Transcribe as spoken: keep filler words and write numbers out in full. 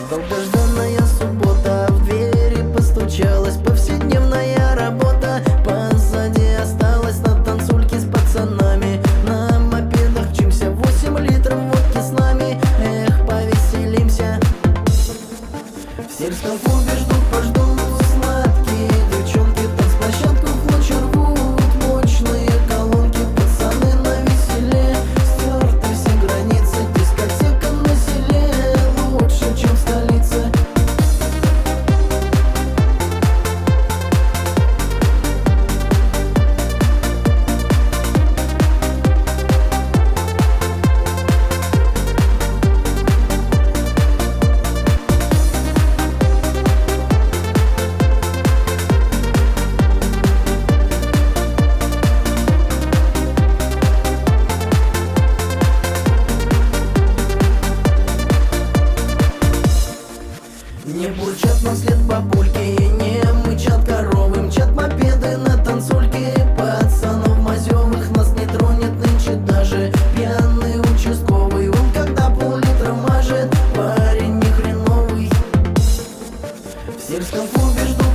Долгожданная суббота, в двери постучалась, повседневная работа позади осталась. На танцульке с пацанами, на мопедах мчимся, восемь литров водки с нами, эх, повеселимся. В сельском клубе ждут, пождут сладкие девчонки, танцплощадку в ночь рвут мощные колонки. Пацаны на веселе, стерты все границы, дискотека на селе лучше, чем в столице. Не бурчат нам вслед бабульки, не мычат коровы, мчат мопеды на танцульке. Пацанов мазёвых нас не тронет нынче даже пьяный участковый. Он когда пол-литра мажет, парень не хреновый. В сельском клубе ждут